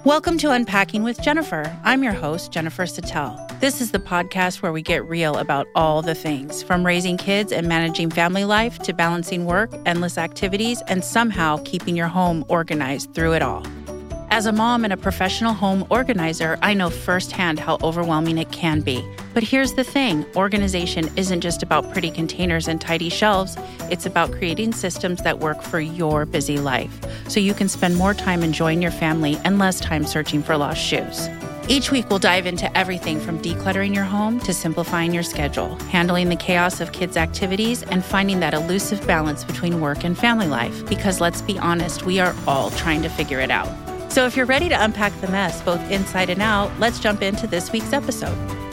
Welcome to Unpacking with Jennifer. I'm your host, Jennifer Sattel. This is the podcast where we get real about all the things, from raising kids and managing family life to balancing work, endless activities, and somehow keeping your home organized through it all. As a mom and a professional home organizer, I know firsthand how overwhelming it can be. But here's the thing, organization isn't just about pretty containers and tidy shelves. It's about creating systems that work for your busy life, so you can spend more time enjoying your family and less time searching for lost shoes. Each week, we'll dive into everything from decluttering your home to simplifying your schedule, handling the chaos of kids' activities, and finding that elusive balance between work and family life. Because let's be honest, we are all trying to figure it out. So if you're ready to unpack the mess, both inside and out, let's jump into this week's episode.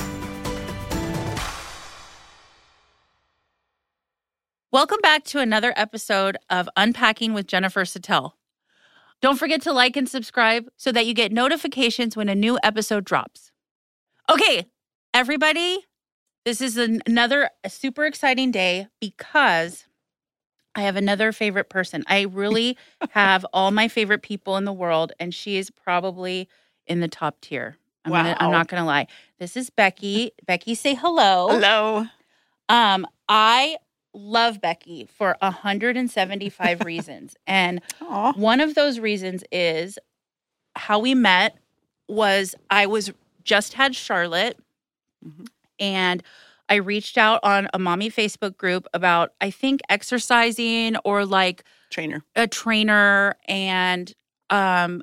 Welcome back to another episode of Unpacking with Jennifer Sattel. Don't forget to like and subscribe so that you get notifications when a new episode drops. Okay, everybody, this is another super exciting day because I have another favorite person. I really have all my favorite people in the world, and she is probably in the top tier. I'm not going to lie. This is Becky. Becky, say hello. Hello. I love Becky for 175 reasons. And one of those reasons is how we met was I just had Charlotte, and I reached out on a mommy Facebook group about, I think, exercising or like a trainer. And I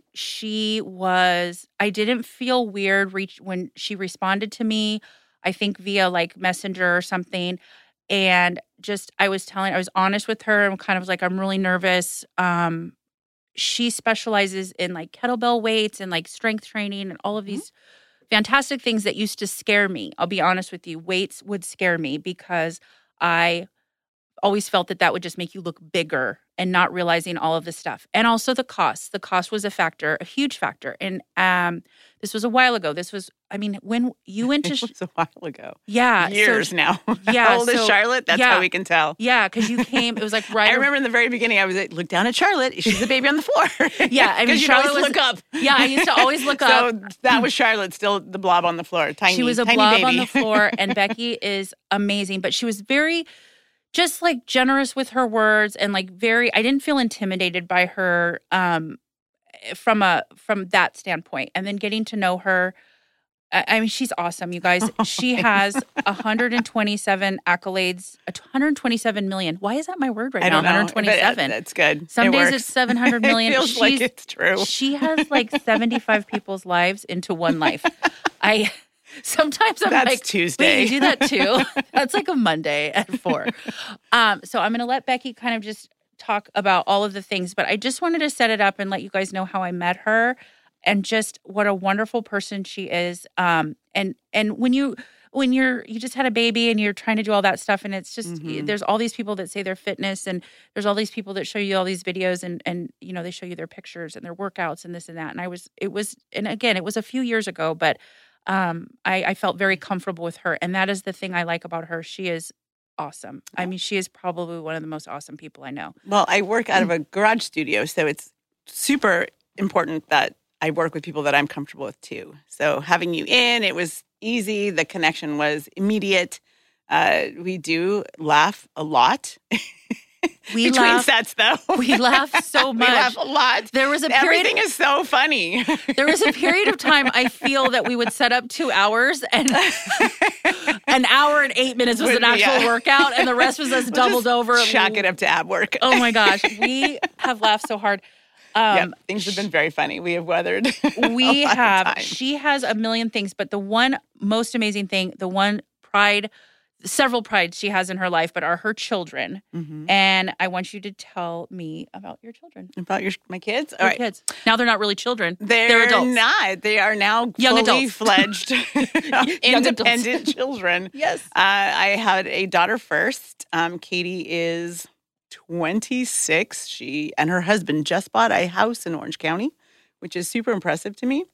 didn't feel weird when she responded to me, I think via like Messenger or something. And I was honest with her and kind of was like, I'm really nervous. She specializes in like kettlebell weights and like strength training and all of these fantastic things that used to scare me. I'll be honest with you. Weights would scare me because I always felt that would just make you look bigger and not realizing all of this stuff. And also the cost. The cost was a huge factor. And this was a while ago. When you went to... It was a while ago. Yeah. Years now. Yeah. How old is Charlotte? That's how we can tell. Yeah, because you came, it was like right... I remember in the very beginning, I was like, look down at Charlotte. She's the baby on the floor. Yeah, I mean, Charlotte always look up. Yeah, I used to always look up. So that was Charlotte, still the blob on the floor. Tiny, she was a tiny blob baby on the floor, and Becky is amazing. But she was very... just like generous with her words and like I didn't feel intimidated by her from that standpoint. And then getting to know her, I mean, she's awesome, you guys. She has 127 accolades, 127 million. Why is that my word right now? 127. That's good. Some days it's 700 million. It feels like it's true. She has like 75 people's lives into one life. Sometimes I'm That's like, Tuesday. Wait, you do that too? That's like a Monday at 4. So I'm going to let Becky kind of just talk about all of the things, but I just wanted to set it up and let you guys know how I met her and just what a wonderful person she is. And when you just had a baby and you're trying to do all that stuff, and it's just there's all these people that say they're fitness, and there's all these people that show you all these videos, and you know, they show you their pictures and their workouts and this and that. And it was a few years ago, but I felt very comfortable with her. And that is the thing I like about her. She is awesome. I mean, she is probably one of the most awesome people I know. Well, I work out of a garage studio, so it's super important that I work with people that I'm comfortable with too. So having you in, it was easy. The connection was immediate. We do laugh a lot. Between sets, though. We laugh so much. We laugh a lot. Everything is so funny. There was a period of time I feel that we would set up 2 hours, and an hour and 8 minutes was an actual workout, and the rest was us doubled over. Chalk it up to ab work. Oh my gosh, we have laughed so hard. Things have been very funny. We have weathered. She has a million things, but the one most amazing thing, the one several prides she has in her life, but are her children. And I want you to tell me about your children. About my kids? All right. Kids. Now they're not really children. They're adults. Not. They are now young fully adults. Fledged, independent children. Yes. I had a daughter first. Katie is 26. She and her husband just bought a house in Orange County, which is super impressive to me.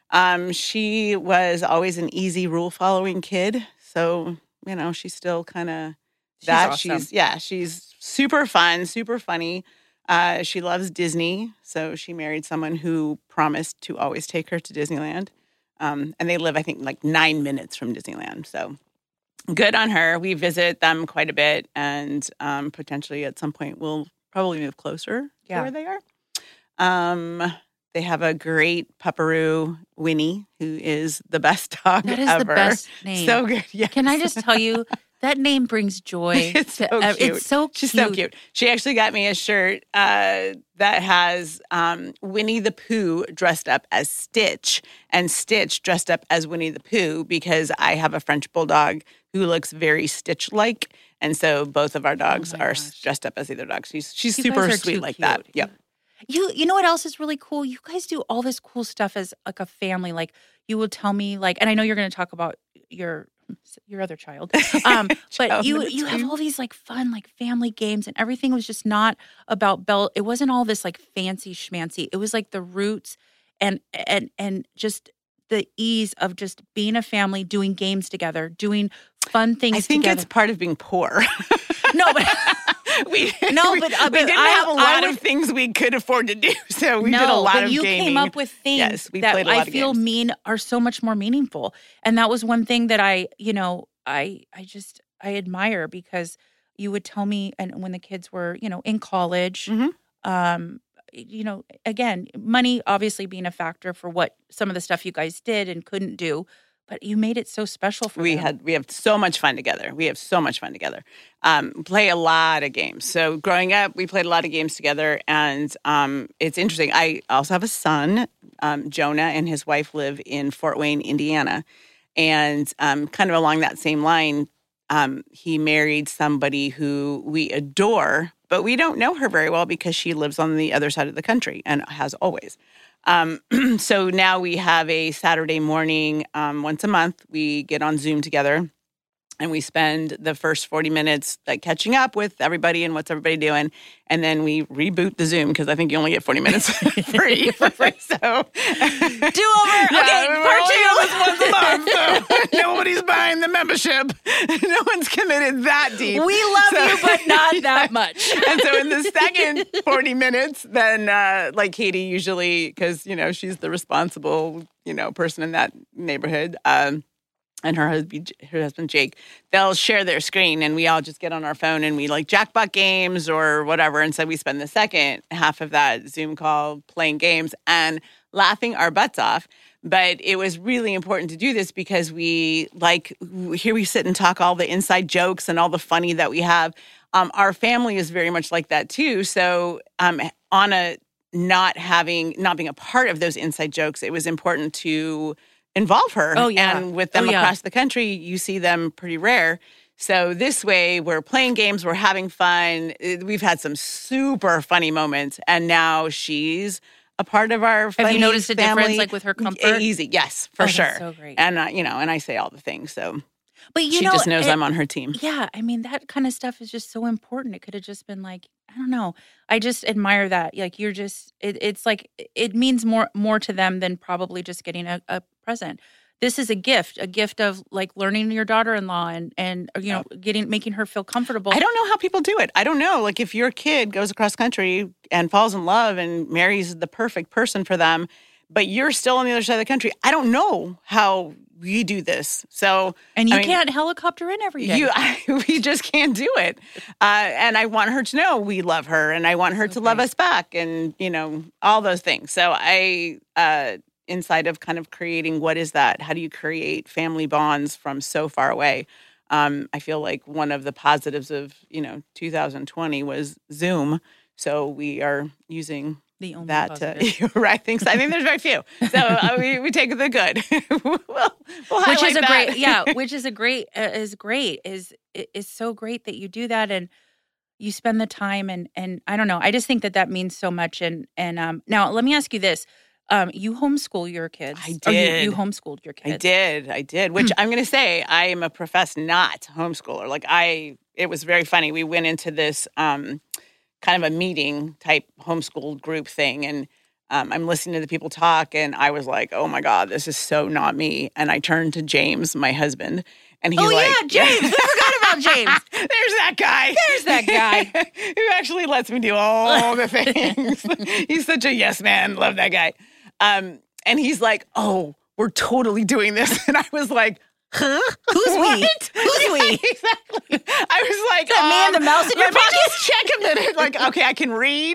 She was always an easy rule-following kid. So, you know, she's still kind of that. Awesome. She's super fun, super funny. She loves Disney, so she married someone who promised to always take her to Disneyland. And they live, I think, like 9 minutes from Disneyland. So good on her. We visit them quite a bit, and potentially at some point we'll probably move closer to where they are. They have a great pupperoo, Winnie, who is the best dog ever. That is the best name. So good. Yes. Can I just tell you, that name brings joy. It's so cute. It's so cute. She's so cute. She actually got me a shirt that has Winnie the Pooh dressed up as Stitch and Stitch dressed up as Winnie the Pooh, because I have a French bulldog who looks very Stitch-like. And so both of our dogs are dressed up as either dogs. She's super sweet like that. Yep. You know what else is really cool? You guys do all this cool stuff as like a family. Like you will tell me and I know you're going to talk about your other child. But you have all these like fun like family games, and everything was just not about Belle. It wasn't all this like fancy schmancy. It was like the roots and just the ease of just being a family, doing games together, doing fun things together. I think it's part of being poor. No, but we didn't have a lot of things we could afford to do, so we did a lot of gaming. But you came up with things that I feel are so much more meaningful, and that was one thing that I admire, because you would tell me, and when the kids were in college, again, money obviously being a factor for what some of the stuff you guys did and couldn't do. But you made it so special for them. We have so much fun together. Play a lot of games. So growing up, we played a lot of games together, and it's interesting. I also have a son. Jonah and his wife live in Fort Wayne, Indiana, and kind of along that same line, he married somebody who we adore, but we don't know her very well because she lives on the other side of the country and has always. So now we have a Saturday morning, once a month, we get on Zoom together, and we spend the first 40 minutes catching up with everybody and what's everybody doing. And then we reboot the Zoom, because I think you only get 40 minutes free. So do-over. Okay, part two. Once a month, so nobody's buying the membership. No one's committed that deep. We love you, but not that much. And so in the second 40 minutes, then like Katie usually, because she's the responsible person in that neighborhood. And her husband Jake, they'll share their screen, and we all just get on our phone and we like jackpot games or whatever. And so we spend the second half of that Zoom call playing games and laughing our butts off. But it was really important to do this because here we sit and talk all the inside jokes and all the funny that we have. Our family is very much like that too. So on not being a part of those inside jokes, it was important to involve her. Oh, yeah. And with them across the country, you see them pretty rare. So this way, we're playing games, we're having fun. We've had some super funny moments, and now she's a part of our funny Have you noticed family. A difference, like with her comfort? Easy, yes, for sure. That's so great. And and I say all the things, so. But she just knows I'm on her team. Yeah, I mean, that kind of stuff is just so important. It could have just been like, I don't know. I just admire that. Like you're just, it's like, it means more to them than probably just getting a present. This is a gift of like learning your daughter-in-law and making her feel comfortable. I don't know how people do it. I don't know. Like if your kid goes across country and falls in love and marries the perfect person for them, but you're still on the other side of the country. I don't know how we do this. So, and you can't helicopter in every day. We just can't do it. And I want her to know we love her, and I want her to love us back, and all those things. So inside of kind of creating, what is that? How do you create family bonds from so far away? I feel like one of the positives of 2020 was Zoom. So we are using the only that right. I think there's very few. So we take the good. we'll which is that. Which is great. Is so great that you do that and you spend the time and I don't know. I just think that means so much. And now let me ask you this. You homeschool your kids. I did. You homeschooled your kids. I did. Which I'm going to say, I am a professed not homeschooler. It was very funny. We went into this kind of a meeting type homeschool group thing, and I'm listening to the people talk, and I was like, oh my God, this is so not me. And I turned to James, my husband, and he's James, we forgot about about James. There's that guy. There's that guy. Who actually lets me do all the things. He's such a yes man. Love that guy. And he's like, oh, we're totally doing this. And I was like, huh? Who's we? Who's we? Exactly. I was like, me and the mouse in your pocket? Just check a minute. Like, okay, I can read.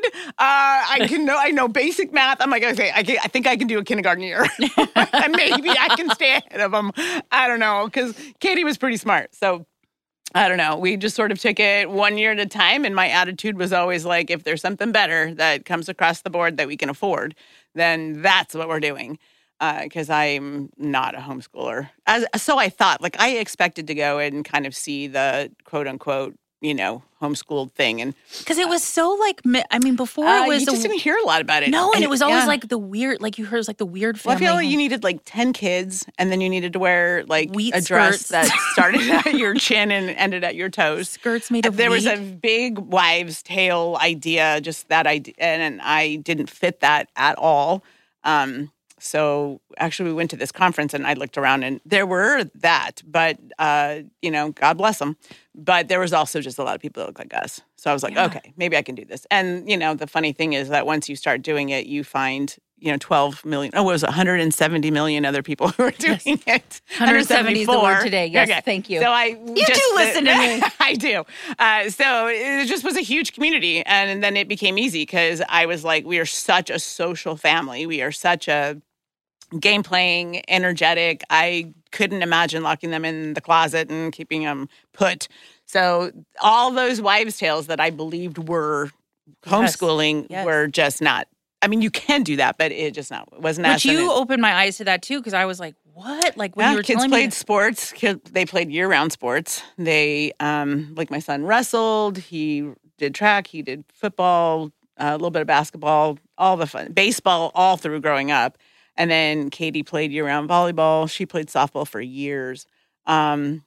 I know basic math. I'm like, okay, I think I can do a kindergarten year. And maybe I can stay ahead of them. I don't know, because Katie was pretty smart. So I don't know. We just sort of took it 1 year at a time. And my attitude was always like, if there's something better that comes across the board that we can afford, then that's what we're doing. Because I'm not a homeschooler. So I thought, like, I expected to go and kind of see the quote unquote, homeschooled thing. And because it was so like, I mean, before it was. You just didn't hear a lot about it. No, and it was always like the weird, like you heard, it was like the weird family. Well, I feel like you needed like 10 kids, and then you needed to wear like wheat a dress skirts that started at your chin and ended at your toes. Skirts made of There wheat. was a big wives' tale idea, just that idea, and I didn't fit that at all. So actually we went to this conference and I looked around and there were that, but, God bless them. But there was also just a lot of people that look like us. So I was like, okay, maybe I can do this. And, the funny thing is that once you start doing it, you find, 12 million, what was it, 170 million other people who are doing it. 170 is the word today. Yes, okay. thank you. So You do listen to me. I do. So it just was a huge community. And then it became easy because I was like, we are such a social family. We are such a game playing, energetic. I couldn't imagine locking them in the closet and keeping them put. So all those wives' tales that I believed were homeschooling were just not. I mean, you can do that, but it wasn't as. But you opened my eyes to that too, because I was like, what? Like when you were kids telling played me sports. They played year-round sports. They, like my son wrestled. He did track. He did football, a little bit of basketball, all the fun, baseball, all through growing up. And then Katie played year-round volleyball. She played softball for years. Softball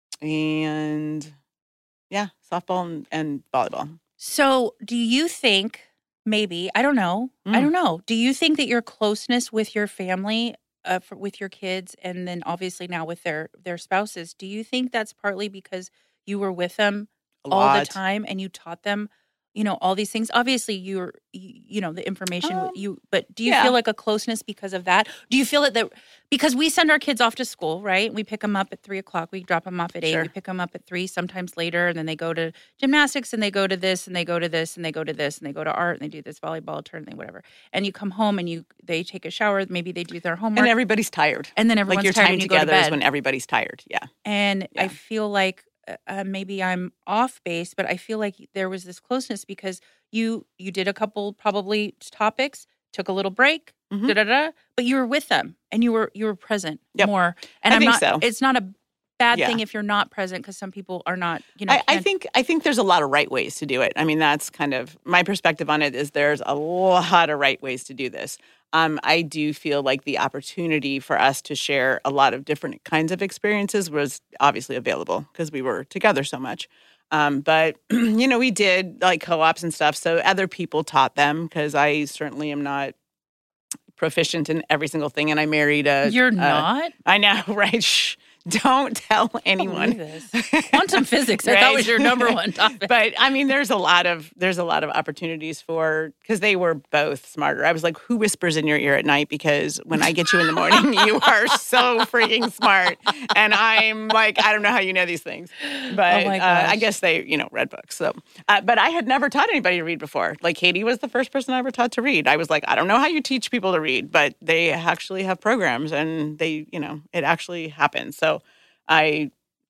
and volleyball. So do you think, maybe, I don't know. Do you think that your closeness with your family, with your kids, and then obviously now with their spouses, do you think that's partly because you were with them all the time and you taught them all these things? Obviously, the information but do you feel like a closeness because of that? Do you feel that because we send our kids off to school, right? We pick them up at 3:00. We drop them off at 8:00. Sure. We pick them up at 3:00, sometimes later, and then they go to gymnastics and they go to this and they go to this and they go to this and they go to art and they do this volleyball tournament, whatever. And you come home and they take a shower. Maybe they do their homework. And everybody's tired. And then everyone's your tired time and you go to together bed. Is when everybody's tired. Yeah. And I feel like maybe I'm off base, but I feel like there was this closeness because you did a couple probably topics, took a little break, but you were with them and you were present more. And I think so. It's not a bad thing if you're not present because some people are not. I think there's a lot of right ways to do it. I mean, that's kind of my perspective on it. Is there's a lot of right ways to do this. I do feel like the opportunity for us to share a lot of different kinds of experiences was obviously available because we were together so much. But, we did like co-ops and stuff. So other people taught them because I certainly am not proficient in every single thing. And I married You're not? I know, right? Shh. Don't tell anyone. Quantum physics, I thought was your number one topic. But I mean, there's a lot of opportunities because they were both smarter. I was like, who whispers in your ear at night? Because when I get you in the morning, you are so freaking smart. And I'm like, I don't know how you know these things. But I guess they, read books. So, but I had never taught anybody to read before. Like Katie was the first person I ever taught to read. I was like, I don't know how you teach people to read, but they actually have programs and they, it actually happens. So I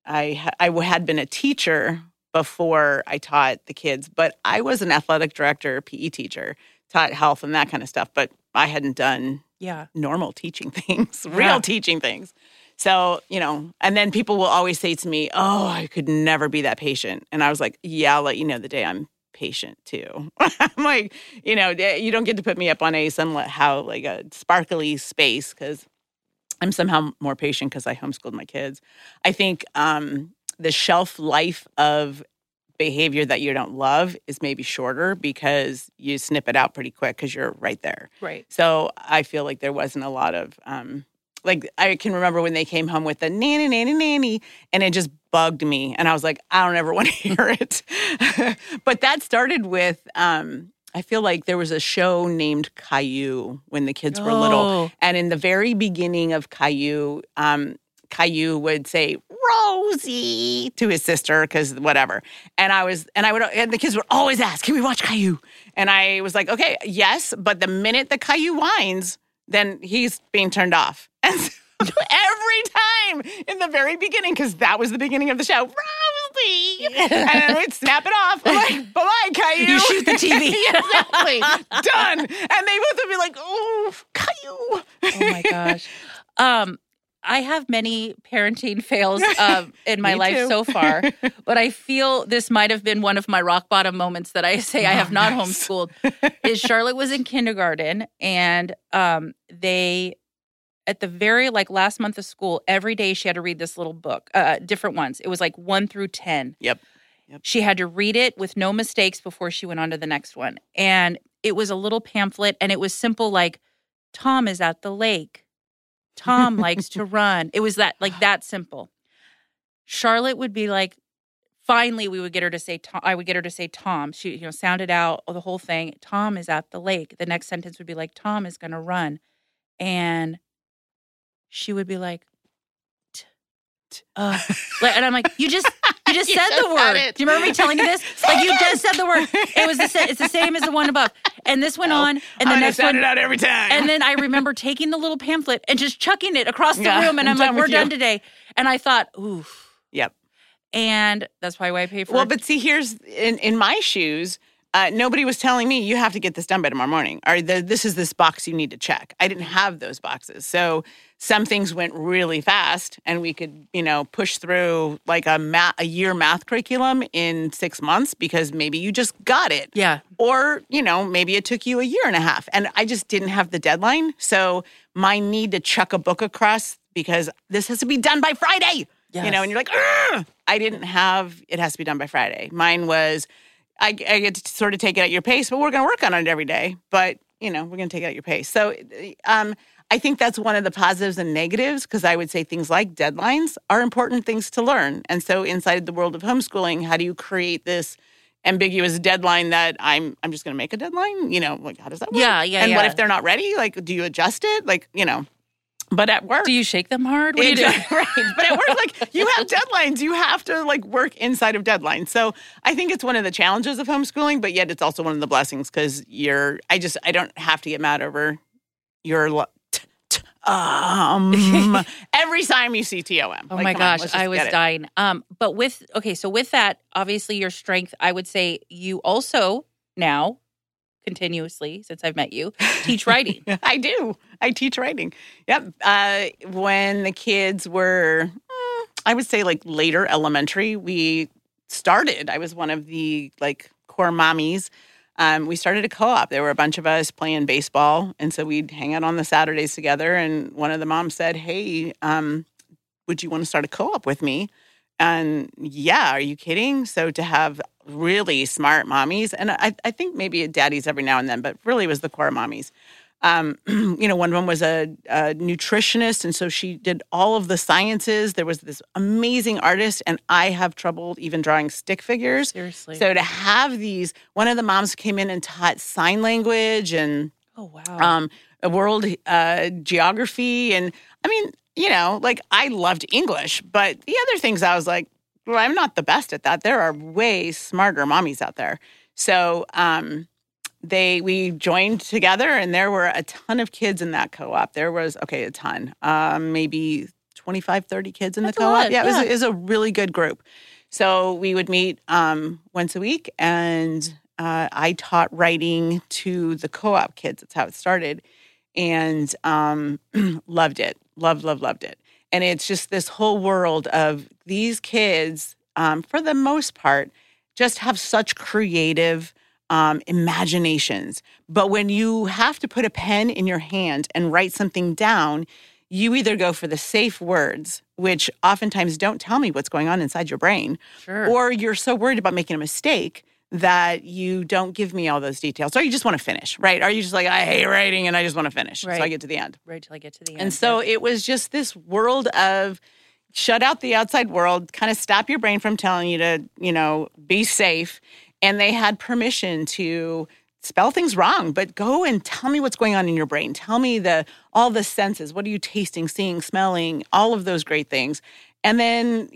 had been a teacher before I taught the kids, but I was an athletic director, PE teacher, taught health and that kind of stuff, but I hadn't done normal teaching things, real teaching things. So, and then people will always say to me, oh, I could never be that patient. And I was like, I'll let you know the day I'm patient too. I'm like, you don't get to put me up on a sparkly space because I'm somehow more patient because I homeschooled my kids. I think the shelf life of behavior that you don't love is maybe shorter because you snip it out pretty quick because you're right there. Right. So I feel like there wasn't a lot of Like, I can remember when they came home with the nanny, nanny, nanny, and it just bugged me. And I was like, I don't ever want to hear it. But that started with, I feel like there was a show named Caillou when the kids were little. And in the very beginning of Caillou, Caillou would say, Rosie, to his sister, because whatever. And the kids would always ask, can we watch Caillou? And I was like, okay, yes. But the minute the Caillou whines, then he's being turned off. And so every time in the very beginning, because that was the beginning of the show, Rosie, and then we'd snap it off. I'm like, bye-bye, Caillou. You shoot the TV. Exactly. Done. And they both would be like, oh, Caillou. Oh, my gosh. I have many parenting fails in my life so far, but I feel this might have been one of my rock bottom moments that I say I have not homeschooled. Is Charlotte was in kindergarten, and they, at the very last month of school, every day she had to read this little book, different ones. It was 1 through 10. Yep. She had to read it with no mistakes before she went on to the next one. And it was a little pamphlet, and it was simple like, Tom is at the lake. Tom likes to run. It was that simple. Charlotte would be like, finally we would get her to say Tom. I would get her to say Tom. She, sounded out the whole thing. Tom is at the lake. The next sentence would be like, Tom is going to run. And she would be like, and I'm like, you just said the word. Do you remember me telling you this? You just said the word. It's the same as the one above. And this went on, and the next one it out every time. And then I remember taking the little pamphlet and just chucking it across the room, and I'm like, we're done today. And I thought, oof. Yep. And that's probably why I pay for it. Well, but see, here's in my shoes. Nobody was telling me you have to get this done by tomorrow morning, or this is this box you need to check. I didn't have those boxes. So some things went really fast, and we could, push through a year math curriculum in 6 months because maybe you just got it. Yeah. Or, maybe it took you a year and a half, and I just didn't have the deadline. So my need to chuck a book across because this has to be done by Friday, yes. And you're like, ugh! I didn't have, it has to be done by Friday. Mine was, I get to sort of take it at your pace, but we're going to work on it every day. But, we're going to take it at your pace. So I think that's one of the positives and negatives, because I would say things like deadlines are important things to learn. And so inside the world of homeschooling, how do you create this ambiguous deadline that I'm just going to make a deadline? How does that work? Yeah. And what if they're not ready? Do you adjust it? But at work, do you shake them hard? What do you do? Right. But at work, you have deadlines. You have to work inside of deadlines. So I think it's one of the challenges of homeschooling, but yet it's also one of the blessings because I don't have to get mad over your every time you see TOM. Oh my gosh, I was dying. But with that, obviously your strength, I would say you also now continuously, since I've met you, teach writing. I do. I teach writing. Yep. When the kids were, I would say later elementary, I was one of the core mommies. We started a co-op. There were a bunch of us playing baseball. And so we'd hang out on the Saturdays together. And one of the moms said, hey, would you want to start a co-op with me? And yeah, are you kidding? So to have really smart mommies, and I think maybe daddies every now and then, but really it was the core mommies. One of them was a nutritionist, and so she did all of the sciences. There was this amazing artist, and I have trouble even drawing stick figures. Seriously. So to have these, one of the moms came in and taught sign language and world geography. And I mean, I loved English, but the other things I was like, well, I'm not the best at that. There are way smarter mommies out there. So we joined together, and there were a ton of kids in that co-op. There was, a ton, maybe 25, 30 kids in the co-op. Yeah, it was a really good group. So we would meet once a week, and I taught writing to the co-op kids. That's how it started. And loved it. Loved it. And it's just this whole world of these kids, for the most part, just have such creative imaginations. But when you have to put a pen in your hand and write something down, you either go for the safe words, which oftentimes don't tell me what's going on inside your brain, sure. or you're so worried about making a mistake that you don't give me all those details, or you just want to finish, right? Are you just like, I hate writing and I just want to finish, so I get to the end. Right, till I get to the end. And so it was just this world of shut out the outside world, kind of stop your brain from telling you to, be safe. And they had permission to spell things wrong, but go and tell me what's going on in your brain. Tell me all the senses. What are you tasting, seeing, smelling, all of those great things. And then,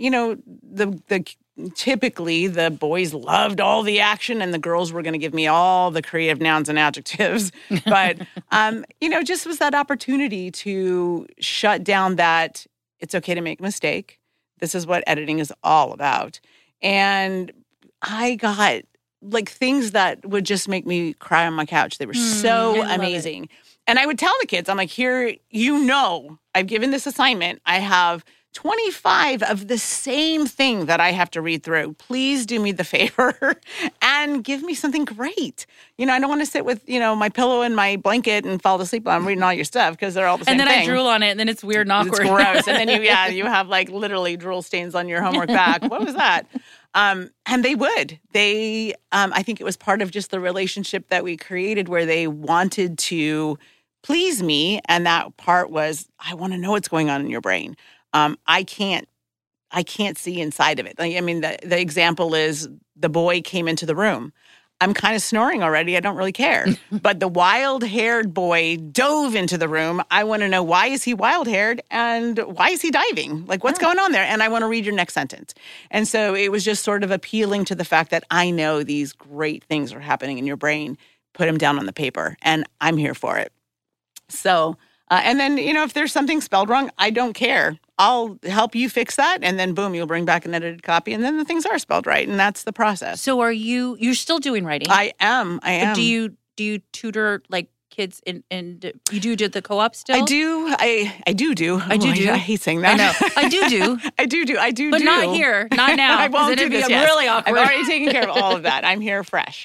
typically the boys loved all the action and the girls were going to give me all the creative nouns and adjectives. But, just was that opportunity to shut down that it's okay to make a mistake. This is what editing is all about. And I got things that would just make me cry on my couch. They were so amazing. And I would tell the kids, I'm like, here, I've given this assignment. I have 25 of the same thing that I have to read through. Please do me the favor and give me something great. I don't want to sit with, my pillow and my blanket and fall asleep while I'm reading all your stuff because they're all the same thing. And then I drool on it and then it's weird and awkward. It's gross. And then you have literally drool stains on your homework back. What was that? And they would. I think it was part of just the relationship that we created where they wanted to please me. And that part was, I want to know what's going on in your brain. I can't see inside of it. The example is the boy came into the room. I'm kind of snoring already. I don't really care. But the wild-haired boy dove into the room. I want to know, why is he wild-haired and why is he diving? What's going on there? And I want to read your next sentence. And so it was just sort of appealing to the fact that I know these great things are happening in your brain. Put them down on the paper, and I'm here for it. So, and then, if there's something spelled wrong, I don't care. I'll help you fix that, and then boom, you'll bring back an edited copy, and then the things are spelled right, and that's the process. So you're still doing writing? I am. Do you tutor kids in you do the co-op still? I do. I do. I hate saying that. I know. I do. I do. But not here. Not now. I won't do this. Really awkward. I've already taken care of all of that. I'm here fresh.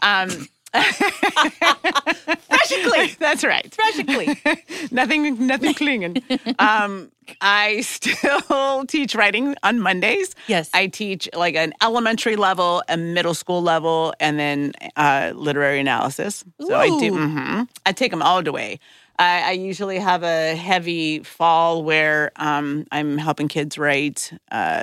Fresh and clean. That's right. Fresh and clean. Nothing clinging. I still teach writing on Mondays. Yes. I teach an elementary level, a middle school level, and then literary analysis. So I do. I take them all the way. I usually have a heavy fall where I'm helping kids write,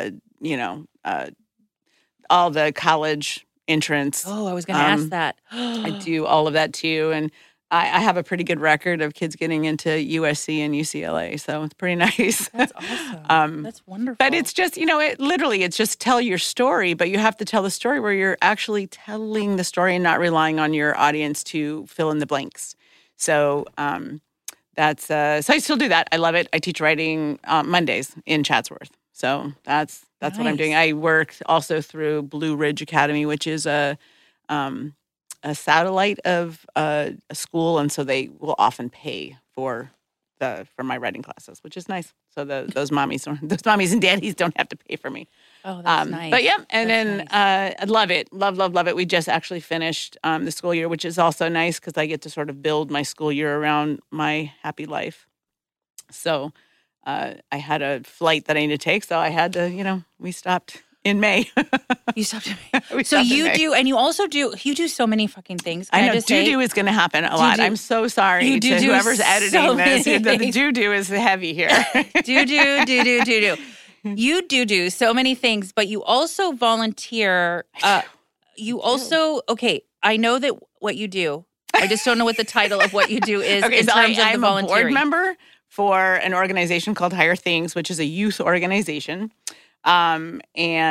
all the college entrance. Oh, I was going to ask that. I do all of that too. And I have a pretty good record of kids getting into USC and UCLA. So it's pretty nice. That's awesome. That's wonderful. But it's just, it's just tell your story, but you have to tell the story where you're actually telling the story and not relying on your audience to fill in the blanks. So so I still do that. I love it. I teach writing Mondays in Chatsworth. So that's nice. What I'm doing. I work also through Blue Ridge Academy, which is a satellite of a school, and so they will often pay for my writing classes, which is nice. So those mommies and daddies don't have to pay for me. Oh, that's nice. But yeah, and then I love it, love it. We just actually finished the school year, which is also nice because I get to sort of build my school year around my happy life. So. I had a flight that I needed to take, so I had to, we stopped in May. You stopped in May. So you do, and you also do, you do so many fucking things. I know, do is going to happen a lot. I'm so sorry to whoever's editing this. The do is heavy here. Do. You do so many things, but you also volunteer. I know that what you do. I just don't know what the title of what you do is in terms of the volunteering. I'm a board member for an organization called Higher Things, which is a youth organization. And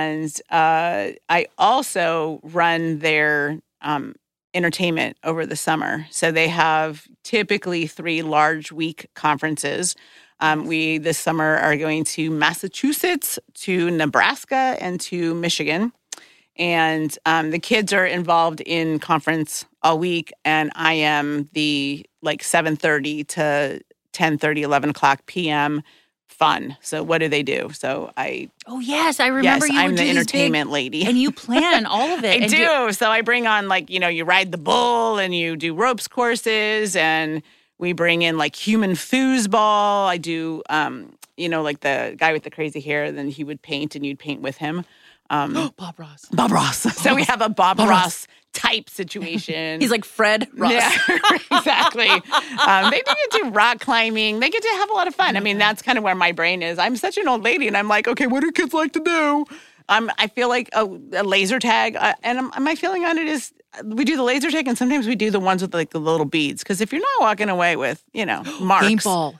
I also run their entertainment over the summer. So they have typically 3 large week conferences. We this summer are going to Massachusetts, to Nebraska, and to Michigan. And the kids are involved in conference all week, and I am the 7:30 to 10:30, 11 o'clock p.m. fun. So what do they do? So I remember you I'm the entertainment lady. And you plan all of it. I do. So I bring on you ride the bull and you do ropes courses, and we bring in human foosball. I do, the guy with the crazy hair, then he would paint and you'd paint with him. Bob Ross. Bob Ross. So we have a Bob Ross type situation. He's like Fred Ross. Yeah, exactly. They get to do rock climbing. They get to have a lot of fun. I mean, that's kind of where my brain is. I'm such an old lady, and I'm like, okay, what do kids like to do? I feel like a laser tag, and my feeling on it is we do the laser tag, and sometimes we do the ones with like the little beads. Because if you're not walking away with, marks. Paintball.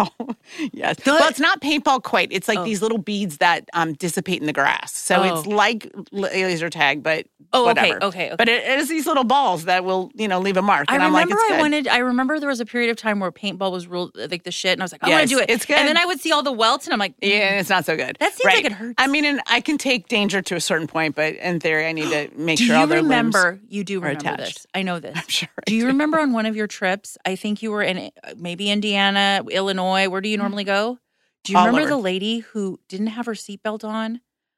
Yes. Well, it's not paintball quite. It's like these little beads that dissipate in the grass. So it's like laser tag, but whatever. Okay. But it is these little balls that will, leave a mark. And I remember there was a period of time where paintball was real, like the shit, and I was like, I want to do it. It's good. And then I would see all the welts, and I'm like, yeah, it's not so good. That seems like it hurts. I mean, and I can take danger to a certain point, but in theory, I need to make sure all their limbs You do remember attached. this. I know this. I'm sure. Do you remember on one of your trips, I think you were in maybe Indiana, Illinois, where do you normally go? Do you remember the lady who didn't have her seatbelt on?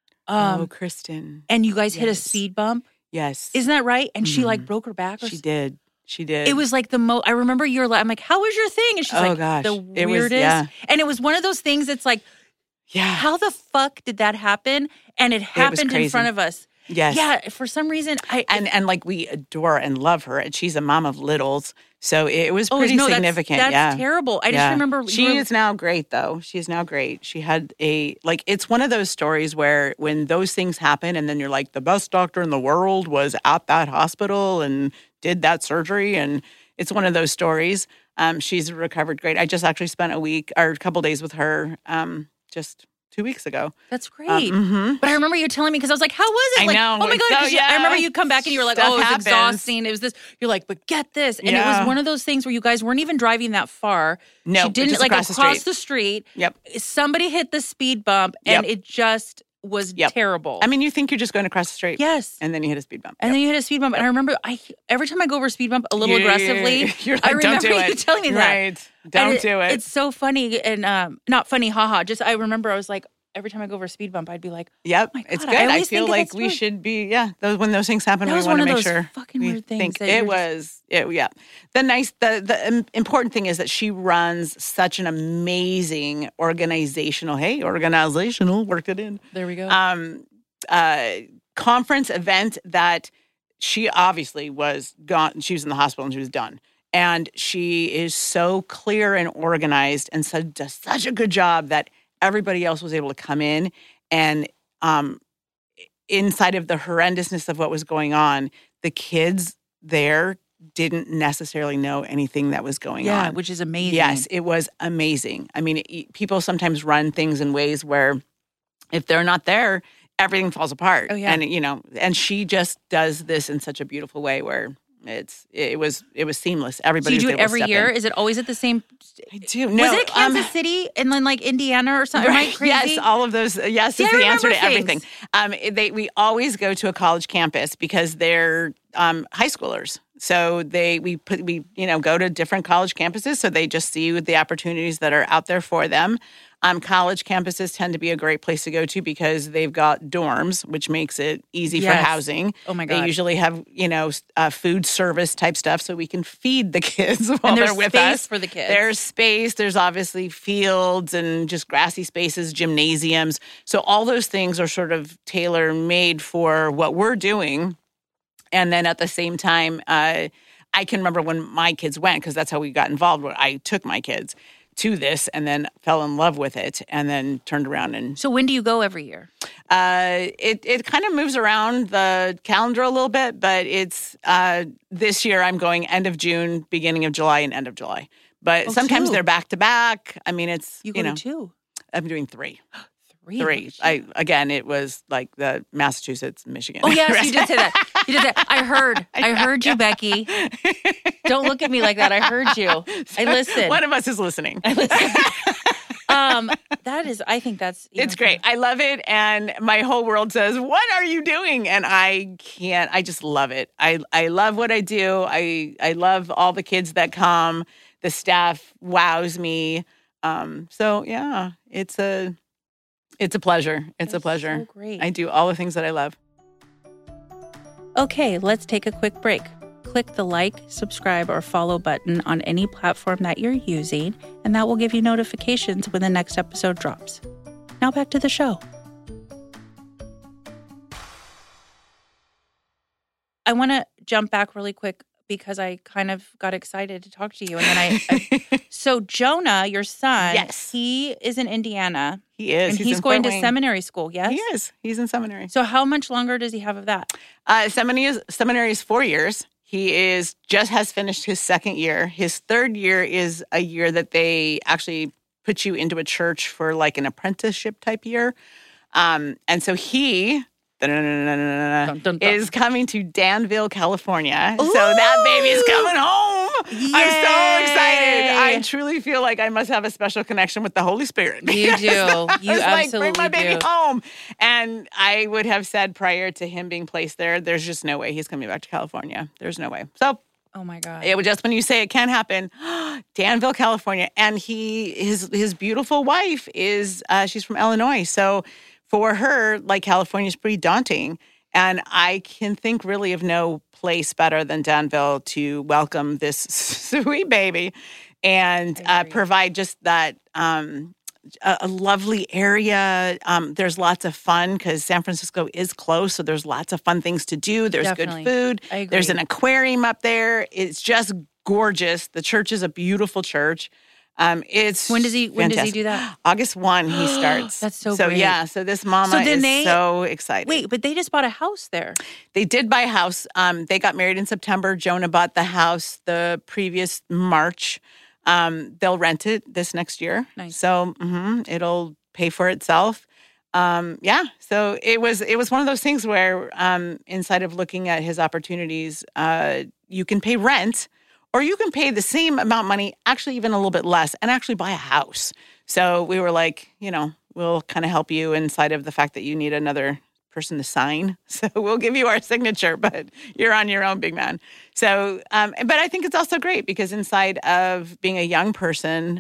Kristen. And you guys hit a speed bump? Yes. Isn't that right? And she like broke her back? She did. It was like the most, I remember I'm like, how was your thing? And she's like, gosh. the weirdest. And it was one of those things that's like, how the fuck did that happen? And it happened in front of us. Yes. Yeah, for some reason. And like we adore and love her. And she's a mom of littles. So it was pretty significant. That's terrible. I just remember. She is now great, though. She is now great. She had it's one of those stories where when those things happen and then you're like, the best doctor in the world was at that hospital and did that surgery. And it's one of those stories. She's recovered great. I just actually spent a couple days with her just 2 weeks ago. That's great. But I remember you telling me, because I was like, how was it? I know. Oh my God. I remember you come back and you were like, Stuff it was happens. exhausting. It was this. You're like, but get this. And it was one of those things where you guys weren't even driving that far. No, she didn't, like across the street. Yep. Somebody hit the speed bump and it just was terrible. I mean, you think you're just going across the street. Yes. And then you hit a speed bump. And then you hit a speed bump. And I remember every time I go over a speed bump a little aggressively, you're like, I remember you telling me that. Right. Don't do it. It's so funny and not funny, haha. Just I remember I was like, every time I go over a speed bump, I'd be like, "Yep, oh my God, it's good." I feel like we good. should be, when those things happen, we want to make sure. Fucking weird things. The important thing is that she runs such an amazing organizational worked it in. There we go. Conference event that she obviously was gone. She was in the hospital and she was done. And she is so clear and organized and does such a good job that everybody else was able to come in and inside of the horrendousness of what was going on, the kids there didn't necessarily know anything that was going on. Yeah, which is amazing. Yes, it was amazing. I mean, people sometimes run things in ways where if they're not there, everything falls apart. Oh, yeah. And, and she just does this in such a beautiful way where it was seamless. Everybody. Do you do it every year? In. Is it always at the same? I do. No, was it Kansas City and then like Indiana or something? Right, am I crazy? Yes, all of those. Yes, is the answer to everything. We always go to a college campus because they're high schoolers. So we go to different college campuses. So they just see the opportunities that are out there for them. College campuses tend to be a great place to go to because they've got dorms, which makes it easy for housing. Oh my God. They usually have, food service type stuff so we can feed the kids while they're with us. There's space for the kids. There's space. There's obviously fields and just grassy spaces, gymnasiums. So all those things are sort of tailor-made for what we're doing. And then at the same time, I can remember when my kids went, because that's how we got involved, where I took my kids to this and then fell in love with it and then turned around and... So when do you go every year? It kind of moves around the calendar a little bit, but it's this year I'm going end of June, beginning of July, and end of July. But sometimes they're back to back. I mean, it's... You go to 2? I'm doing 3. Three. It was like the Massachusetts, Michigan. Oh, yes, you did say that. You did that. I heard you, Becky. Don't look at me like that. I heard you. I listened. One of us is listening. I listened. I think that's... It's great. I love it. And my whole world says, what are you doing? And I just love it. I love what I do. I love all the kids that come. The staff wows me. So yeah, it's a pleasure. It's a pleasure. So great. I do all the things that I love. Okay, let's take a quick break. Click the like, subscribe, or follow button on any platform that you're using, and that will give you notifications when the next episode drops. Now back to the show. I want to jump back really quick because I kind of got excited to talk to you. And then so Jonah, your son, Yes. he is in Indiana. He is. And he's going to seminary school, yes? He is. He's in seminary. So how much longer does he have of that? Seminary is 4 years. He just has finished his second year. His third year is a year that they actually put you into a church for like an apprenticeship type year. And so he is coming to Danville, California. Ooh! So that baby's coming home. Yay! I'm so excited. I truly feel like I must have a special connection with the Holy Spirit. You do. You absolutely bring my baby do. home. And I would have said prior to him being placed there, there's just no way he's coming back to California. There's no way. So Oh my God. it was just when you say it can't happen, Danville, California. And his beautiful wife is, she's from Illinois. So for her, like, California is pretty daunting. And I can think really of no place better than Danville to welcome this sweet baby and provide just that a lovely area. There's lots of fun because San Francisco is close. So there's lots of fun things to do. There's Definitely. good food. I agree. There's an aquarium up there. It's just gorgeous. The church is a beautiful church. It's When does he do that? August 1, he starts. That's so So great. yeah, so this mama is so excited. Wait, but they just bought a house there. They did buy a house. They got married in September. Jonah bought the house the previous March. They'll rent it this next year. Nice. So it'll pay for itself. Yeah. So it was one of those things where inside of looking at his opportunities, you can pay rent or you can pay the same amount of money, actually even a little bit less, and actually buy a house. So we were like, we'll kind of help you inside of the fact that you need another person to sign. So we'll give you our signature, but you're on your own, big man. So, but I think it's also great because inside of being a young person,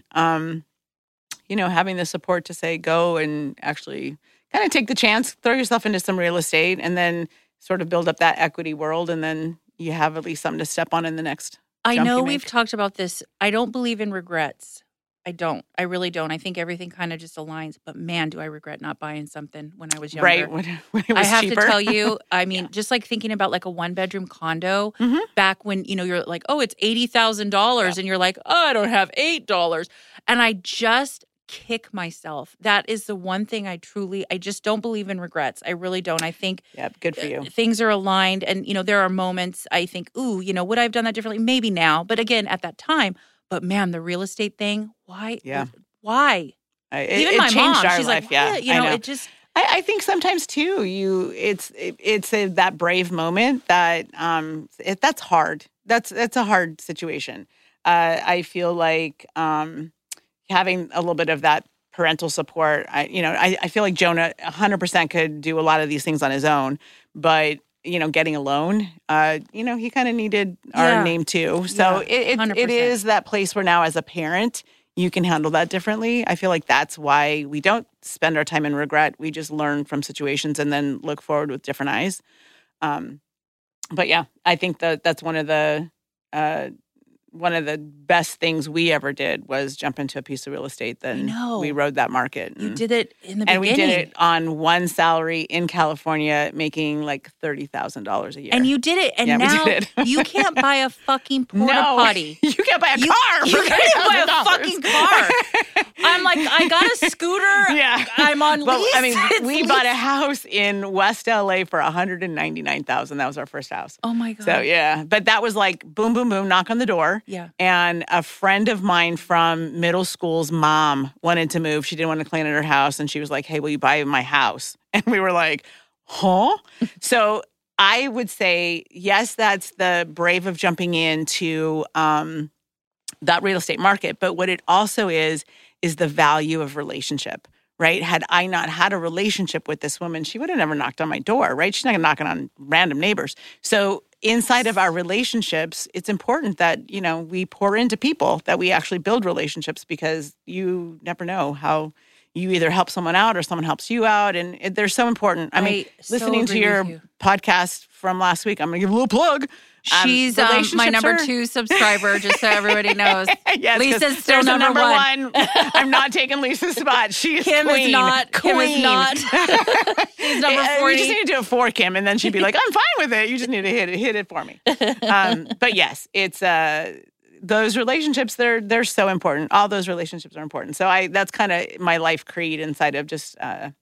having the support to say, go and actually kind of take the chance, throw yourself into some real estate and then sort of build up that equity world. And then you have at least something to step on in the next. I know we've talked about this. I don't believe in regrets. I don't. I really don't. I think everything kind of just aligns. But man, do I regret not buying something when I was younger. Right, when it was cheaper. I have to tell you, I mean, just like thinking about like a 1-bedroom condo back when, you're like, oh, it's $80,000. And you're like, oh, I don't have $8. And I just kick myself. That is the one thing I just don't believe in regrets. I really don't. I think good for you. Things are aligned. And, there are moments I think, ooh, would I have done that differently? Maybe now. But again, at that time, but man, the real estate thing, why? Yeah. Why? Even my mom, our she's life, like, yeah. I know. It just... I think sometimes too, it's that brave moment that that's hard. That's a hard situation. I feel like having a little bit of that parental support. I feel like Jonah 100% could do a lot of these things on his own, but getting a loan, he kind of needed our name too. So it is that place where now as a parent, you can handle that differently. I feel like that's why we don't spend our time in regret. We just learn from situations and then look forward with different eyes. But yeah, I think that's one of the best things we ever did was jump into a piece of real estate. Then we rode that market. You did it in the beginning. And we did it on one salary in California, making like $30,000 a year. And you did it. And now you can't buy a fucking porta potty. You can't buy a car. You can't buy a fucking car. I'm like, I got a scooter. Yeah. I'm on lease. Well, I mean, we bought a house in West LA for $199,000. That was our first house. Oh my God. So yeah, but that was like boom, boom, boom, knock on the door. Yeah. And a friend of mine from middle school's mom wanted to move. She didn't want to clean at her house. And she was like, hey, will you buy my house? And we were like, huh? So I would say, yes, that's the brave of jumping into that real estate market. But what it also is the value of relationship, right? Had I not had a relationship with this woman, she would have never knocked on my door, right? She's not knocking on random neighbors. So inside of our relationships, it's important that, we pour into people, that we actually build relationships because you never know how, you either help someone out or someone helps you out. And they're so important. I mean, listening to your podcast from last week, I'm going to give a little plug. She's my number 2 subscriber, just so everybody knows. Yes, Lisa's still number one. I'm not taking Lisa's spot. She's Kim queen. Is not. Queen. Kim is not. She's number 40. We just need to do it for Kim, and then she'd be like, I'm fine with it. You just need to hit it for me. But yes, it's those relationships. They're so important. All those relationships are important. So that's kind of my life creed inside of just.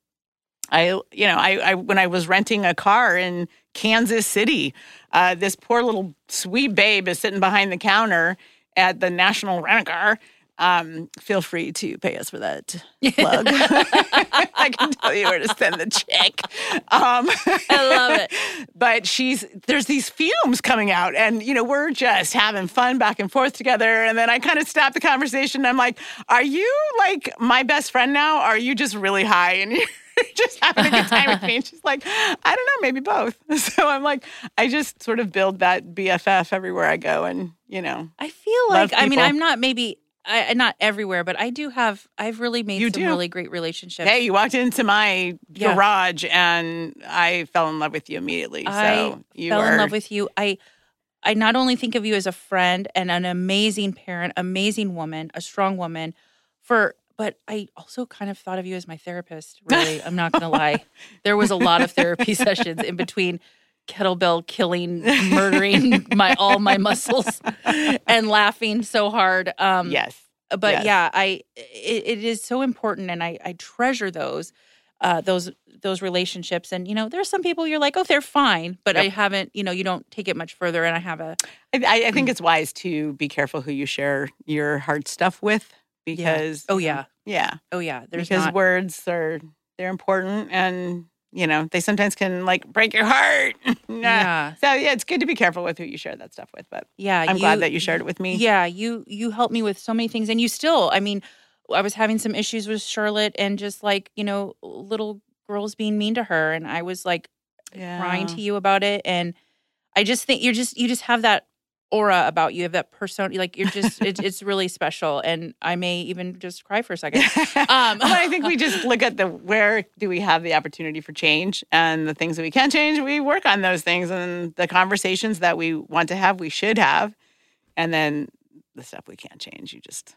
I when I was renting a car in Kansas City, this poor little sweet babe is sitting behind the counter at the National Rent-A-Car. Feel free to pay us for that plug. I can tell you where to send the check. I love it. But there's these fumes coming out, and we're just having fun back and forth together. And then I kind of stop the conversation. And I'm like, "Are you like my best friend now? Or are you just really high and you're just having a good time with me?" And she's like, "I don't know, maybe both." So I'm like, I just sort of build that BFF everywhere I go, and I feel like I'm not not everywhere, but I've really made some really great relationships. Hey, you walked into my garage and I fell in love with you immediately. I fell in love with you. I not only think of you as a friend and an amazing parent, amazing woman, a strong woman, but I also kind of thought of you as my therapist, really. I'm not going to lie. There was a lot of therapy sessions in between kettlebell killing, murdering all my muscles and laughing so hard. Yes. But it is so important, and I treasure those relationships. And there's some people you're like, oh, they're fine, but I haven't. You don't take it much further. And I have I think it's wise to be careful who you share your hard stuff with, because There's words they're important, and they sometimes can break your heart. Yeah. So it's good to be careful with who you share that stuff with. But I'm glad that you shared it with me. Yeah, you helped me with so many things, and you still. I mean, I was having some issues with Charlotte, and just little girls being mean to her, and I was crying to you about it, and I just think you just have that aura about you, you have that persona, you're just it's really special, and I may even just cry for a second. But I think we just look at where do we have the opportunity for change, and the things that we can change, we work on those things, and the conversations that we want to have, we should have, and then the stuff we can't change,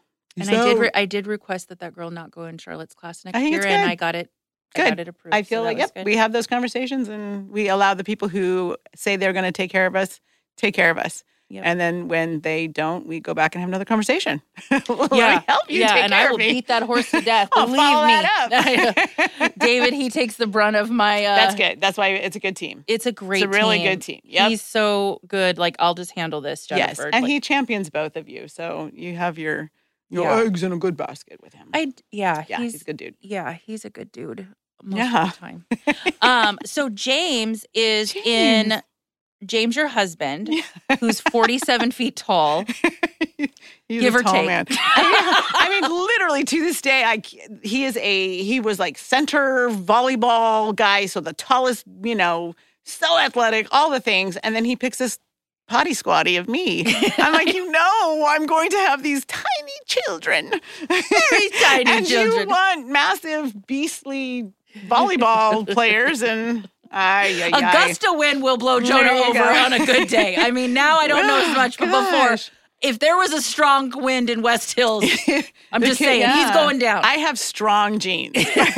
I did request that girl not go in Charlotte's class next year, and I got it. Good. I got it approved. I feel we have those conversations, and we allow the people who say they're going to take care of us, take care of us. Yep. And then when they don't, we go back and have another conversation. Let me help you take care of me. And I will beat that horse to death. I'll Believe follow me. That up. David, he takes the brunt of my... That's good. That's why it's a good team. It's a great team. It's a really good team. Yep. He's so good. I'll just handle this, Jennifer. Yes, and he champions both of you. So you have your eggs in a good basket with him. He's a good dude. Yeah, he's a good dude most of the time. So James is in... James, your husband, who's 47 feet tall, give or take. Man. I mean, literally to this day, he was center volleyball guy, so the tallest, so athletic, all the things, and then he picks this potty squatty of me. I'm like, I'm going to have these tiny children, very tiny and children. You want massive, beastly volleyball players and. A gust of wind will blow Jonah over on a good day. I mean, now I don't know as much, but before, if there was a strong wind in West Hills, I'm just saying, he's going down. I have strong genes.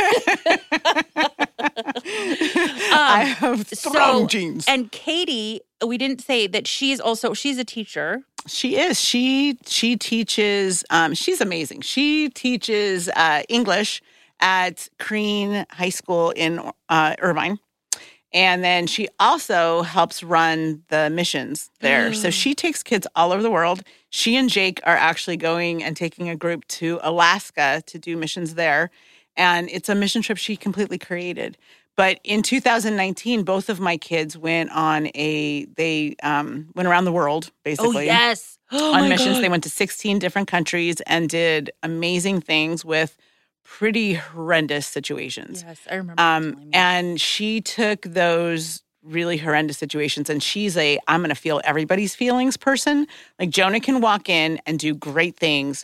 I have strong genes. And Katie, we didn't say that she's a teacher. She is. She teaches, she's amazing. She teaches English at Crean High School in Irvine. And then she also helps run the missions there. So she takes kids all over the world. She and Jake are actually going and taking a group to Alaska to do missions there. And it's a mission trip she completely created. But in 2019, both of my kids went on went around the world, basically. Oh, yes. On missions. God. They went to 16 different countries and did amazing things with pretty horrendous situations. Yes, I remember. And she took those really horrendous situations, and she's I'm going to feel everybody's feelings person. Jonah can walk in and do great things,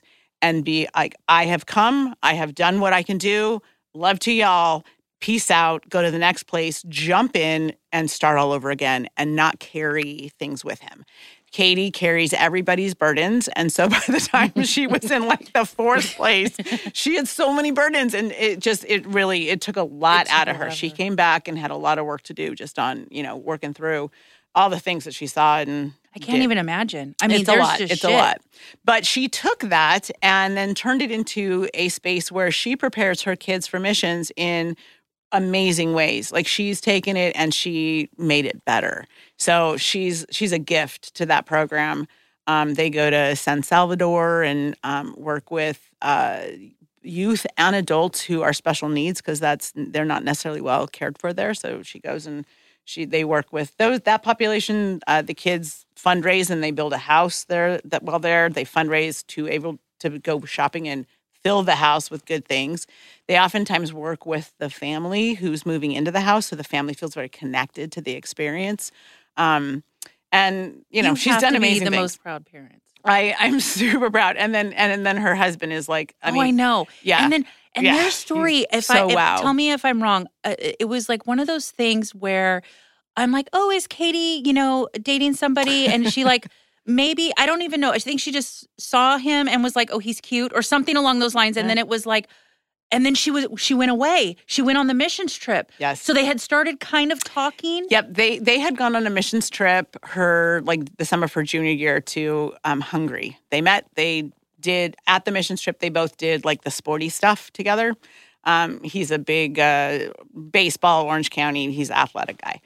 and be like, I have come, I have done what I can do. Love to y'all. Peace out. Go to the next place, jump in and start all over again and not carry things with him. Katie carries everybody's burdens. And so by the time she was in like the fourth place, she had so many burdens. And it took a lot out of her. She came back and had a lot of work to do just on, working through all the things that she saw. And I can't even imagine. I mean, it's a lot. It's a lot. But she took that and then turned it into a space where she prepares her kids for missions in amazing ways. Like she's taken it and she made it better. So she's a gift to that program. They go to San Salvador and work with youth and adults who are special needs because they're not necessarily well cared for there. So she goes and they work with that population. The kids fundraise and they build a house there. While there, they fundraise to able to go shopping and fill the house with good things. They oftentimes work with the family who's moving into the house, so the family feels very connected to the experience. And she's done amazing things. The most proud parents. I'm super proud. And then her husband is like, I know. Yeah. And their story, tell me if I'm wrong, it was like one of those things where I'm like, oh, is Katie, dating somebody? And she like, maybe, I don't even know. I think she just saw him and was like, oh, he's cute or something along those lines. And then it was like, and then she went away. She went on the missions trip. Yes. So they had started kind of talking. Yep. They had gone on a missions trip the summer of her junior year to Hungary. They met, they did at the missions trip, they both did like the sporty stuff together. He's a big baseball, Orange County. He's an athletic guy.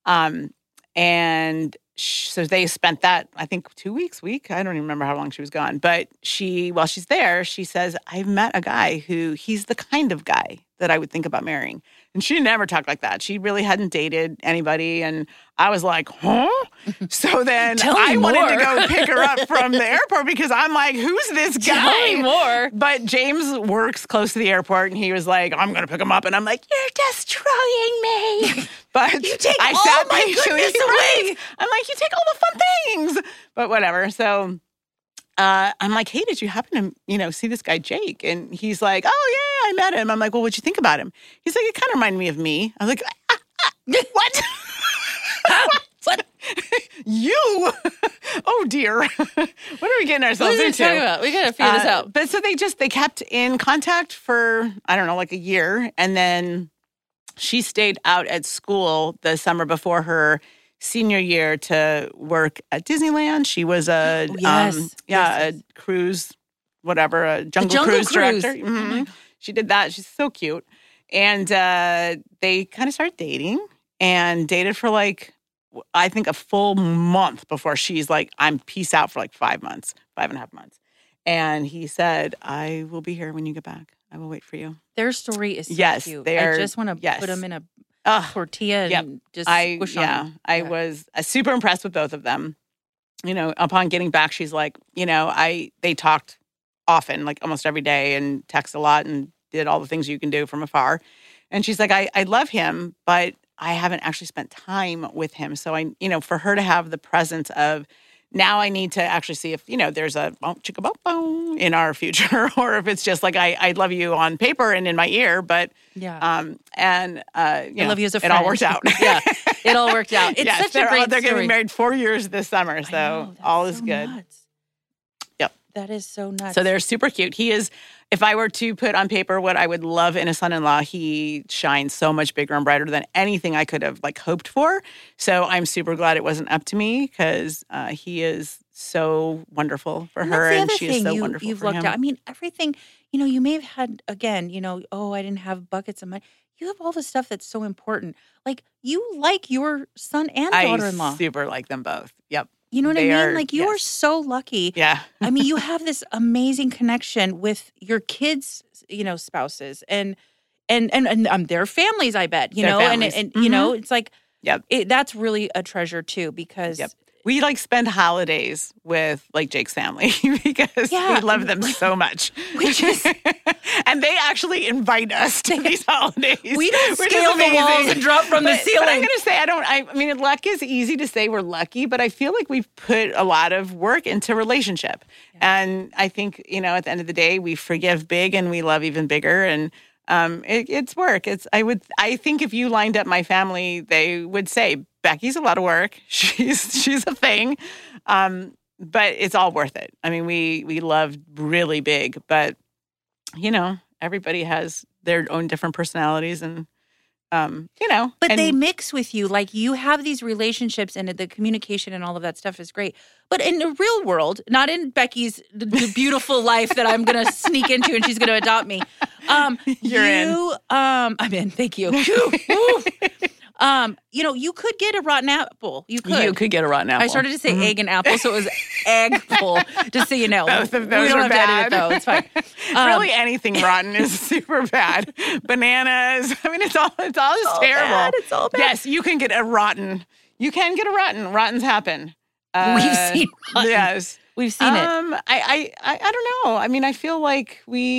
So they spent that, I think, 2 weeks, I don't even remember how long she was gone. But while she's there, she says, I've met a guy he's the kind of guy that I would think about marrying. And she never talked like that. She really hadn't dated anybody. And I was like, huh? So then I wanted to go pick her up from the airport because I'm like, who's this guy? Tell me more. But James works close to the airport and he was like, I'm going to pick him up. And I'm like, you're destroying me. But you take I all sat my patiently goodness away. I'm like, you take all the fun things. But whatever. So I'm like, hey, did you happen to, see this guy, Jake? And he's like, oh, yeah, I met him. I'm like, well, what'd you think about him? He's like, it kind of reminded me of me. I was like, what? What? You? Oh, dear. What are we getting ourselves into? Talking about? We got to figure this out. But so they kept in contact for, I don't know, like a year. And then she stayed out at school the summer before her senior year to work at Disneyland. She was a cruise, whatever, a jungle cruise director. Mm-hmm. She did that. She's so cute. And they kind of started dating and dated for I think a full month before she's like, I'm peace out for 5 months, 5.5 months. And he said, I will be here when you get back. I will wait for you. Their story is so cute. I just want to put them in a tortilla and just squish them. I was super impressed with both of them. Upon getting back, she's like, they talked often, like almost every day, and text a lot and did all the things you can do from afar. And she's like, I love him, but I haven't actually spent time with him. So for her to have the presence of, now I need to actually see if, there's a chicka boom in our future, or if it's just like, I love you on paper and in my ear, but, I love you as a friend. It all worked out. Yeah, it all worked out. It's such a great story. They're getting married 4 years this summer, so all is good. Nuts. Yep. That is so nuts. So they're super cute. He is, if I were to put on paper what I would love in a son-in-law, he shines so much bigger and brighter than anything I could have hoped for. So I'm super glad it wasn't up to me because he is so wonderful for her, and she is so wonderful you've for looked him. At. I mean, everything, you may have had, again, I didn't have buckets of money. You have all the stuff that's so important. Like, you like your son and daughter-in-law. I super like them both. Yep. You know what I mean? You are so lucky. Yeah. I mean, you have this amazing connection with your kids, spouses and their families, I bet, Their families. and mm-hmm. It's like, that's really a treasure too, because We like spend holidays with like Jake's family because we love them so much. And they actually invite us to these holidays. We don't scale the walls and drop from the ceiling. But I'm going to say, I mean, luck is easy to say we're lucky, but I feel like we've put a lot of work into relationship. Yeah. And I think, at the end of the day, we forgive big and we love even bigger. And it's work. I think if you lined up my family, they would say, Becky's a lot of work. She's a thing. But it's all worth it. I mean, we love really big, but everybody has their own different personalities and, But they mix with you. Like you have these relationships and the communication and all of that stuff is great. But in the real world, not in Becky's the beautiful life that I'm going to sneak into and she's going to adopt me. You're in. I'm in. Thank you. You could get a rotten apple. You could get a rotten apple. I started to say egg and apple, so it was eggful, just so you know. Those we don't have bad. to edit it, though. It's fine. Really, anything rotten is super bad. Bananas. I mean, it's all just terrible. Bad. It's all bad. Yes, you can get a rotten. You can get a rotten. Rottens happen. We've seen rotten. Yes. We've seen it. I don't know. I mean, I feel like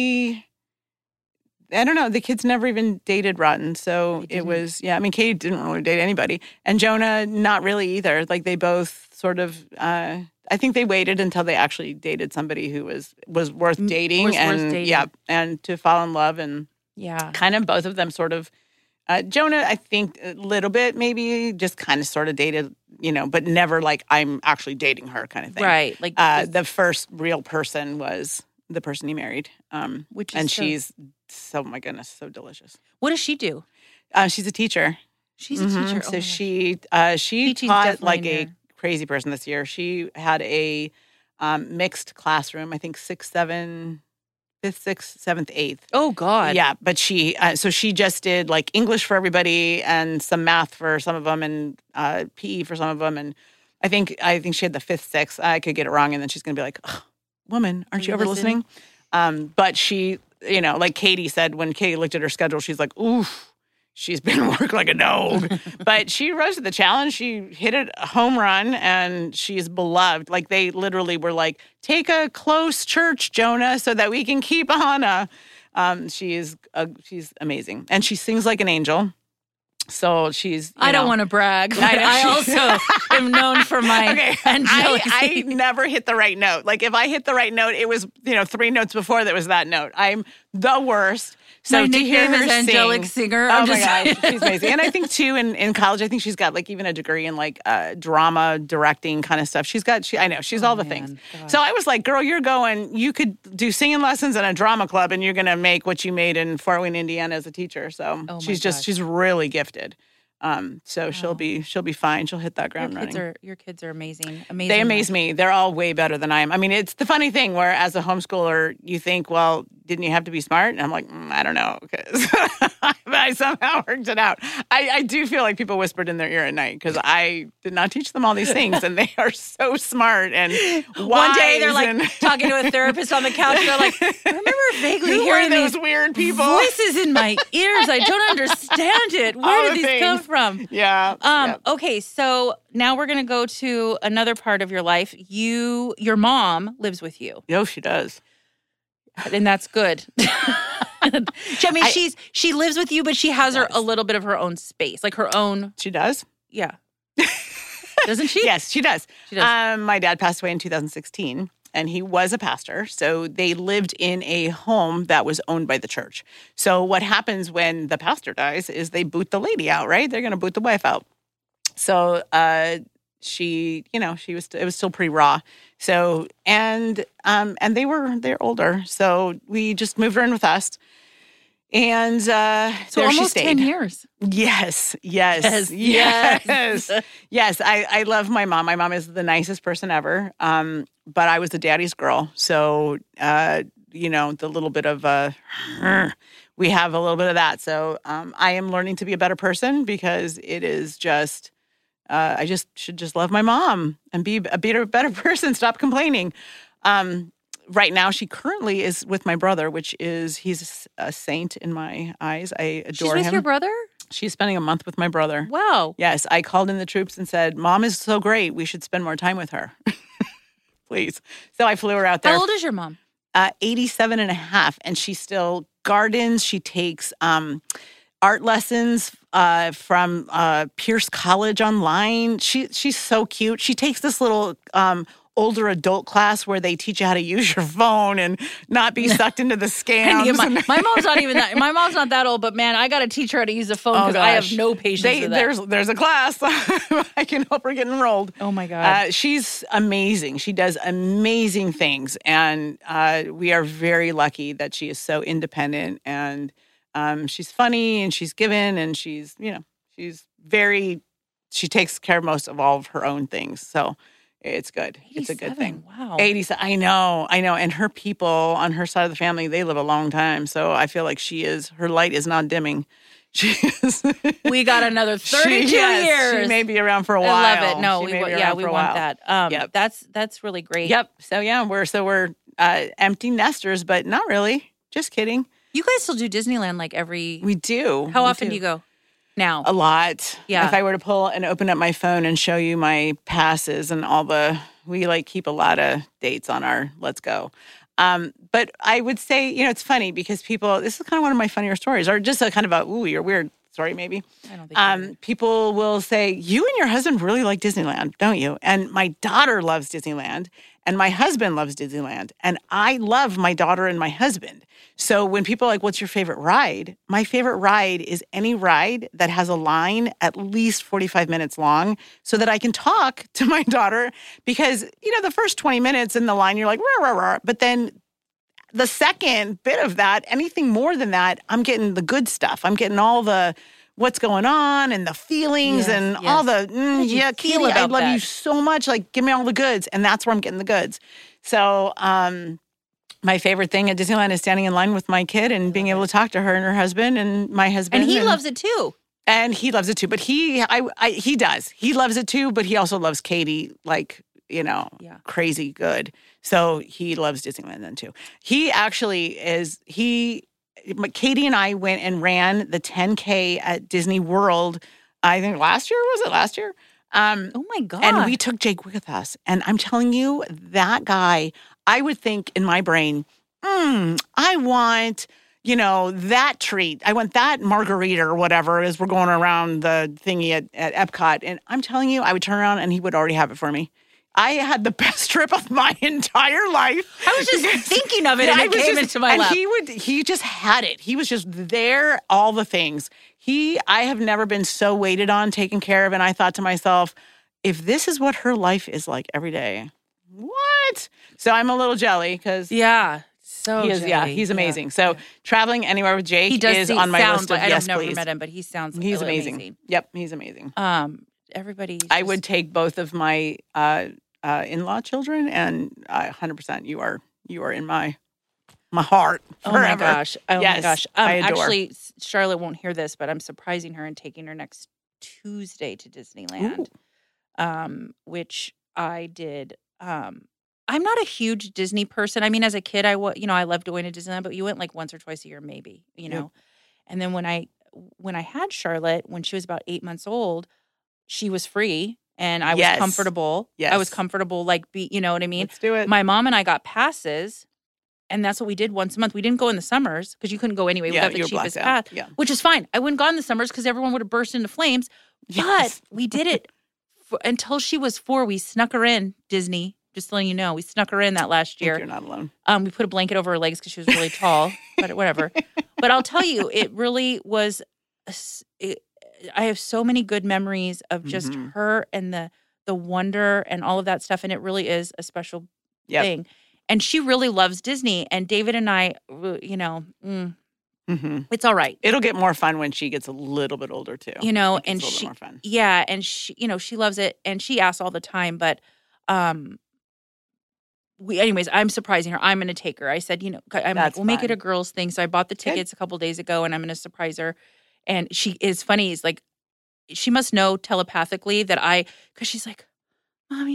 I don't know. The kids never even dated Rotten. So it was, I mean, Katie didn't really date anybody. And Jonah, not really either. Like they both sort of, I think they waited until they actually dated somebody who was worth dating. Yeah, and to fall in love. And kind of both of them sort of, Jonah, I think a little bit maybe just kind of sort of dated, but never like I'm actually dating her kind of thing. Right. Like the first real person was the person he married. She's so, my goodness, so delicious. What does she do? She's a teacher. She's a teacher. So she taught like a crazy person this year. She had a mixed classroom, I think 5th, 6th, 7th, 8th. Oh, God. Yeah, but she just did like English for everybody and some math for some of them and PE for some of them. And I think she had the 5th, 6th. I could get it wrong. And then she's going to be like, oh, woman, aren't you ever listening? But she, like Katie said, when Katie looked at her schedule, she's like, oof, she's been work like a dog. But she rose to the challenge. She hit a home run and she's beloved. Like they literally were like, take a close church, Jonah, so that we can keep Hannah. She's amazing. And she sings like an angel. So she's, I don't want to brag, but I also am known for my angelic I never hit the right note. Like if I hit the right note, it was, 3 notes before that was that note. I'm the worst. So my to hear her angelic singer. Oh my gosh, she's amazing. And I think too in college, I think she's got like even a degree in like drama directing kind of stuff. She's all the things. Gosh. So I was like, girl, you could do singing lessons and a drama club and you're going to make what you made in Fort Wayne, Indiana as a teacher. So she's really gifted. So she'll be fine. She'll hit that ground running. Your kids are amazing. They amaze me. They're all way better than I am. I mean, it's the funny thing where as a homeschooler, you think, well, didn't you have to be smart? And I'm like, I don't know, because I somehow worked it out. I do feel like people whispered in their ear at night because I did not teach them all these things, and they are so smart and wise. One day they're like talking to a therapist on the couch. They're like, I remember vaguely hearing those weird people voices in my ears. I don't understand it. Where did these come from? Yeah. Okay, so now we're going to go to another part of your life. Your mom lives with you. Oh, she does. And that's good. I mean, she lives with you, but she has a little bit of her own space, like her own. She does? Yeah. Doesn't she? Yes, she does. She does. My dad passed away in 2016, and he was a pastor. So they lived in a home that was owned by the church. So what happens when the pastor dies is they boot the lady out, right? They're going to boot the wife out. So it was still pretty raw. So, and they're older. So we just moved her in with us. And so there almost she stayed. 10 years. Yes. Yes. I love my mom. My mom is the nicest person ever. But I was the daddy's girl. So, the little bit of, we have a little bit of that. So I am learning to be a better person because it is just, I just should just love my mom and be a better person. Stop complaining. Right now, she currently is with my brother, he's a saint in my eyes. I adore him. She's with your brother? She's spending a month with my brother. Wow. Yes, I called in the troops and said, Mom is so great. We should spend more time with her. Please. So I flew her out there. How old is your mom? 87 and a half. And she still gardens. She takes art lessons from Pierce College online. She's so cute. She takes this little older adult class where they teach you how to use your phone and not be sucked into the scams. My mom's not even that. My mom's not that old, but man, I got to teach her how to use a phone because I have no patience with that. There's a class. I can help her get enrolled. Oh my God. She's amazing. She does amazing things. And we are very lucky that she is so independent and she's funny and she's given and she takes care of most of all of her own things. So it's good. It's a good thing. Wow. 87. I know. And her people on her side of the family, they live a long time. So I feel like her light is not dimming. She is. We got another 32 years. She may be around for a while. I love it. No, we want that. Yep. That's really great. Yep. So yeah, we're empty nesters, but not really. Just kidding. You guys still do Disneyland like every... We do. How often do you go now? A lot. Yeah. If I were to pull and open up my phone and show you my passes and we keep a lot of dates on our Let's Go. But I would say, it's funny because this is kind of one of my funnier stories, or just a kind of you're weird story maybe. I don't think people will say, you and your husband really like Disneyland, don't you? And my daughter loves Disneyland and my husband loves Disneyland. And I love my daughter and my husband. So when people are like, what's your favorite ride? My favorite ride is any ride that has a line at least 45 minutes long so that I can talk to my daughter because, the first 20 minutes in the line, you're like, rah, rah, rah. But then the second bit of that, anything more than that, I'm getting the good stuff. I'm getting all the what's going on and the feelings all the, Katie, I love you so much. Like, give me all the goods. And that's where I'm getting the goods. So, my favorite thing at Disneyland is standing in line with my kid and being able to talk to her and her husband and my husband. And he loves it too. And he loves it too. But he does. He loves it too, but he also loves Katie crazy good. So he loves Disneyland then too. He actually Katie and I went and ran the 10K at Disney World, I think last year. Was it last year? Oh my God. And we took Jake with us. And I'm telling you, that guy, I would think in my brain, I want, that treat. I want that margarita or whatever as we're going around the thingy at Epcot. And I'm telling you, I would turn around and he would already have it for me. I had the best trip of my entire life. I was just thinking of it and it came into my lap. He just had it. He was just there, all the things. I have never been so waited on, taken care of. And I thought to myself, if this is what her life is like every day, what? So I'm a little jelly because he's amazing. So traveling anywhere with Jake is on my list of yes, please. I've never met him, but he's amazing. Yep, he's amazing. Everybody. I would take both of my in-law children, and 100%. You are in my heart forever. Oh my gosh. I adore. Actually, Charlotte won't hear this, but I'm surprising her and taking her next Tuesday to Disneyland, which I did. I'm not a huge Disney person. I mean, as a kid, I loved going to Disneyland, but you went like once or twice a year, maybe, Yep. And then when I had Charlotte, when she was about 8 months old, she was free and I was comfortable. Yes. I was comfortable, you know what I mean? Let's do it. My mom and I got passes, and that's what we did once a month. We didn't go in the summers because you couldn't go anyway. We got the cheapest pass, which is fine. I wouldn't go in the summers because everyone would have burst into flames. Yes. But we did it until she was 4. We snuck her in, Disney. Just letting you know, we snuck her in that last year. You're not alone. We put a blanket over her legs because she was really tall, but whatever. But I'll tell you, it really was. I have so many good memories of just her and the wonder and all of that stuff, and it really is a special thing. And she really loves Disney. And David and I, it's all right. It'll get more fun when she gets a little bit older too. And she, more fun. Yeah, and she, she loves it, and she asks all the time, but. Anyways, I'm surprising her. I'm going to take her. I said, we'll make it a girls thing. So I bought the tickets a couple days ago, and I'm going to surprise her. And she is funny. It's like, she must know telepathically that because she's like, Mommy,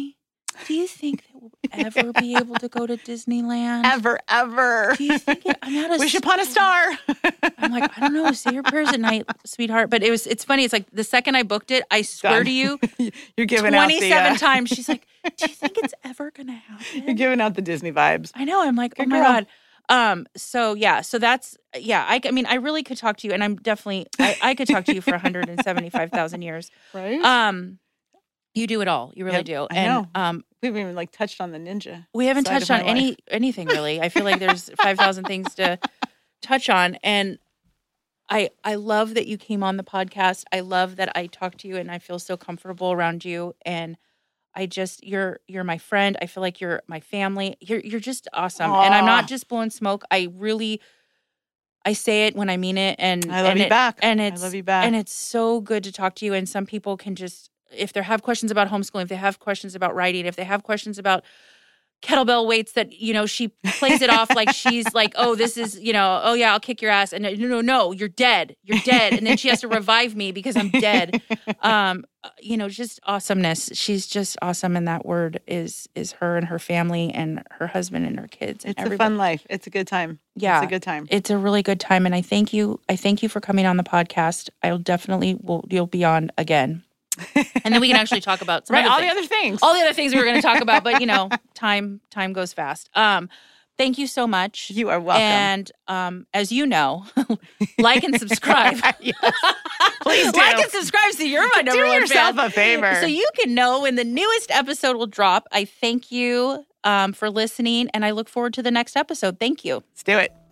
do you think that we'll ever be able to go to Disneyland? Ever. Do you think I'm not a wish upon a star? I'm like, I don't know. Say your prayers at night, sweetheart. But it's funny. It's like the second I booked it, I swear to you, you're giving 27 times. She's like, do you think it's ever going to happen? You're giving out the Disney vibes. I know. I'm like, Good oh my girl. God. So that's, I mean, I really could talk to you, and I'm definitely, I could talk to you for 175,000 years. Right. You do it all. You really do. I know. And we haven't even touched on the ninja. we haven't side of touched on my life. anything really. I feel like there's 5,000 things to touch on. And I love that you came on the podcast. I love that I talked to you, and I feel so comfortable around you. And I just, you're my friend. I feel like you're my family. You're just awesome. Aww. And I'm not just blowing smoke. I say it when I mean it. And I love you back. And I love you back. And it's so good to talk to you. And some people can just, if they have questions about homeschooling, if they have questions about writing, if they have questions about kettlebell weights that, she plays it off like she's like, oh, this is, oh yeah, I'll kick your ass. And no, you're dead. You're dead. And then she has to revive me because I'm dead. Just awesomeness. She's just awesome. And that word is her and her family and her husband and her kids. And it's a fun life. It's a good time. Yeah. It's a good time. It's a really good time. And I thank you. I thank you for coming on the podcast. You'll be on again. And then we can actually talk about some all other the other things. All the other things we were going to talk about, but time goes fast. Thank you so much. You are welcome. And as you know, like and subscribe. Yes. Please do. Like and subscribe so you're my number do one yourself fan. a favor. So you can know when the newest episode will drop. I thank you for listening, and I look forward to the next episode. Thank you. Let's do it.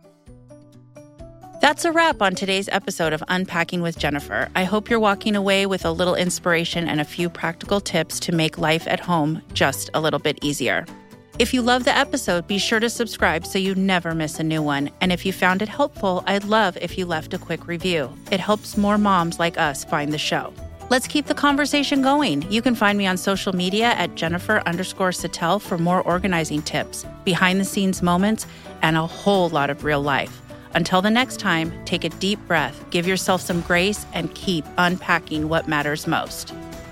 That's a wrap on today's episode of Unpacking with Jennifer. I hope you're walking away with a little inspiration and a few practical tips to make life at home just a little bit easier. If you love the episode, be sure to subscribe so you never miss a new one. And if you found it helpful, I'd love if you left a quick review. It helps more moms like us find the show. Let's keep the conversation going. You can find me on social media at Jennifer_Sattel for more organizing tips, behind-the-scenes moments, and a whole lot of real life. Until the next time, take a deep breath, give yourself some grace, and keep unpacking what matters most.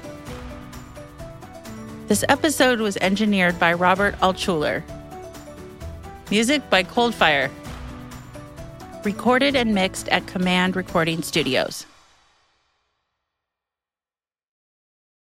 This episode was engineered by Robert Altschuler. Music by Coldfire. Recorded and mixed at Command Recording Studios.